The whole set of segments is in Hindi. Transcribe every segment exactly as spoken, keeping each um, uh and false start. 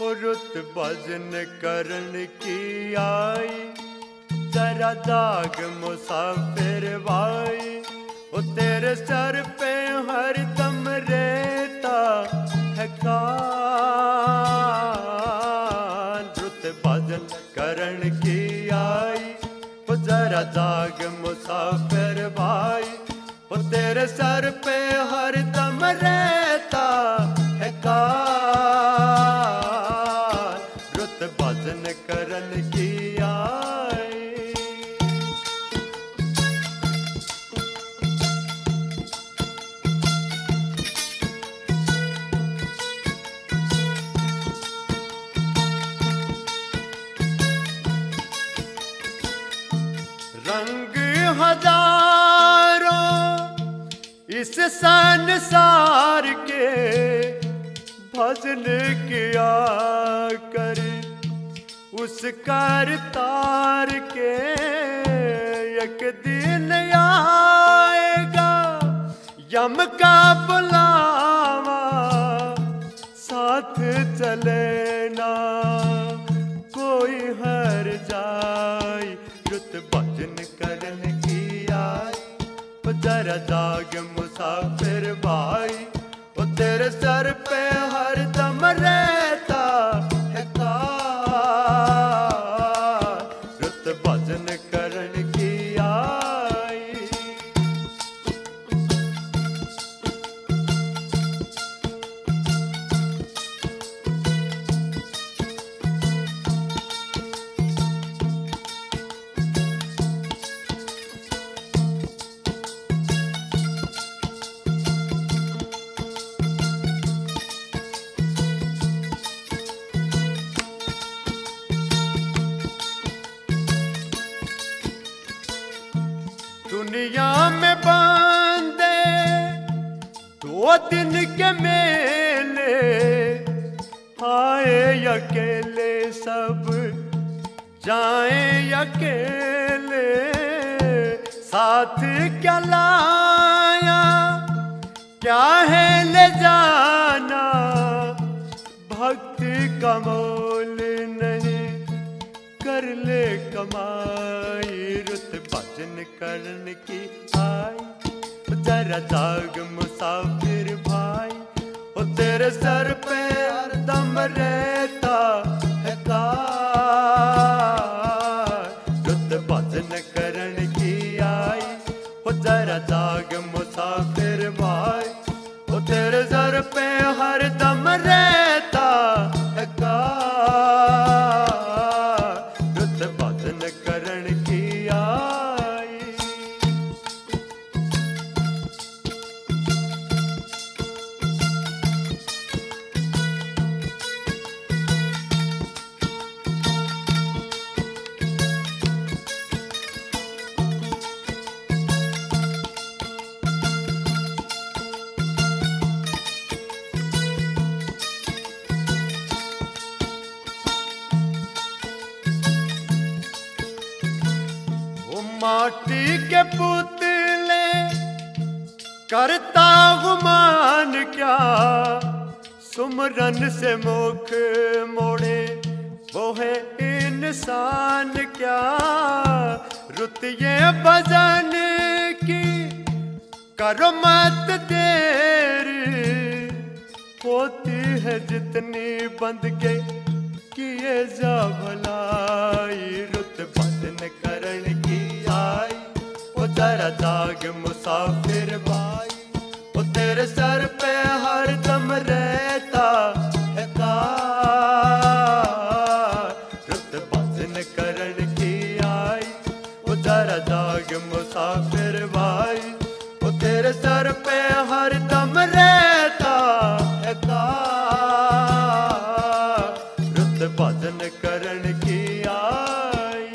रुत भजन करन की आई, जरा जाग मुसाफिर भाई। ओ तेरे सर पे हर दम रहता है कान। रुत भजन करन की आई, ओ जरा जाग मुसाफिर भाई। ओ तेरे सर पे हर दम रहता है कान। रुत भजन करन की आई। रंग हजारों इस संसार के, भजन किया कर उस करतार के। एक दिन आएगा यम का बुलावा, साथ चले ना कोई हर जाए। रुत भजन करन की आई, ओ जरा जाग मुसाफिर भाई। ओ तेरे सर पे हर दम रहता है कान। रुत भजन करन की आई। दुनिया में बांधे दो दिन के मेले, आए अकेले सब जाए अकेले। साथ क्या लाया क्या है ले जाना, भक्ति का मोल नहीं कर ले कमाई। रुत भजन करन की आई, जरा जाग मुसाफिर भाई। ओ तेरे सर पे हर दम रहता है कान। रुत भजन करन की आई, ओ जरा जाग मुसाफिर भाई। ओ तेरे सर पे हर दम रहता है कान। रुत भजन करन की आई। माटी के पुतले करता गुमान क्या, सुमरन से मुख मोड़े वो है इंसान क्या। रुत ये भजन की करो मत देरी, होती है जितनी बंद के किए जा भलाई। रुत भजन करन की आई, ओ जरा जाग मुसाफिर भाई। ओ तेरे सर पे हर दम रहता है कान। रुत भजन करन की आई, ओ जरा जाग मुसाफिर भाई। ओ तेरे सर पे हर दम रहता है कान। रुत भजन करन की आई।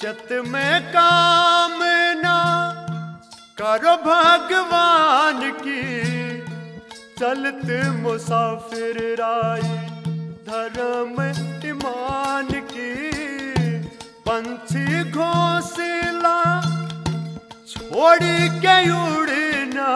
चत में कामना करो भगवान की, चलत मुसाफिर राय धर्म ईमान की। पंछी घोंसला छोड़ के उड़ना,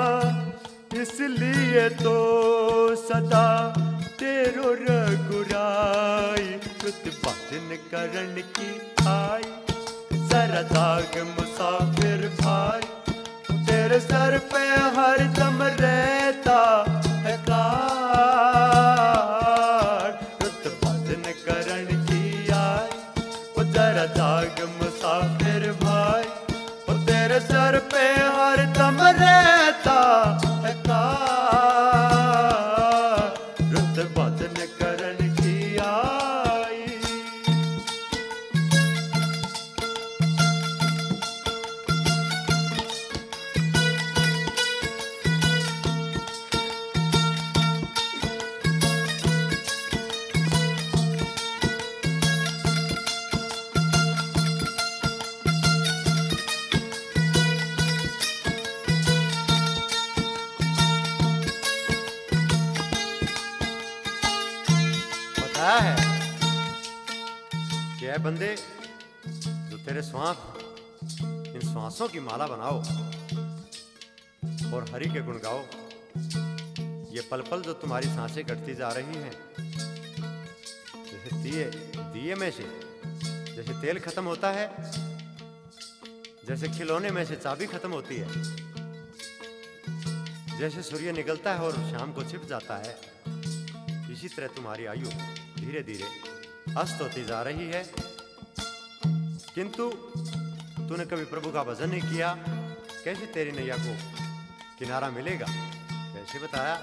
इसलिए तो सदा तेरो रघुराई। रुत भजन करण की आई, जरा जाग मुसाफिर भाई, तेरे सर पे हर दम रहता है कार। रुत भजन करण की आई, वो जरा जाग मुसाफिर भाई, वो तेरे सर पे हर दम रहता है कार। रुत भजन करण की आई। है कि ऐ बंदे, जो तेरे श्वास, इन श्वासों की माला बनाओ और हरि के गुण गाओ। ये पल पल जो तुम्हारी सांसें कटती जा रही हैं, जैसे दिए दिए में से जैसे तेल खत्म होता है, जैसे खिलौने में से चाबी खत्म होती है, जैसे सूर्य निकलता है और शाम को छिप जाता है, इसी तरह तुम्हारी आयु धीरे धीरे अस्त होती जा रही है। किंतु तूने कभी प्रभु का भजन नहीं किया, कैसे तेरी नैया को किनारा मिलेगा? कैसे बताया?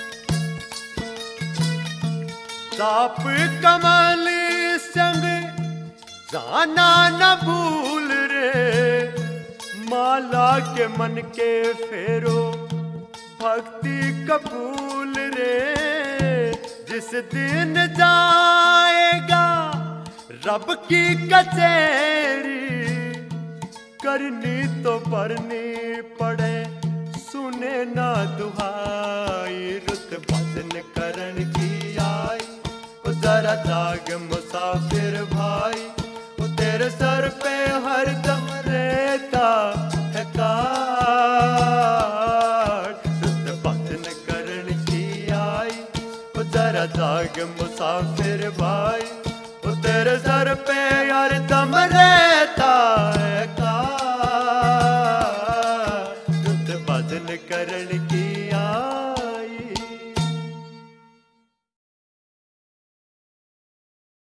ताप कमल संग जाना न भूल रे, माला के मन के फेरो भक्ति कबूल रे। जिस दिन जाएगा रब की कचेरी, करनी तो भरनी पड़े सुने ना दुहाई। रुत भजन करण की आई, वो जरा जाग मुसाफिर भाई, वो तेरे सर पे हर दम रहता है कार। रुत भजन करण की आई, वो जरा जाग मुसाफिर भाई, वो तेरे सर पे हर दम रहता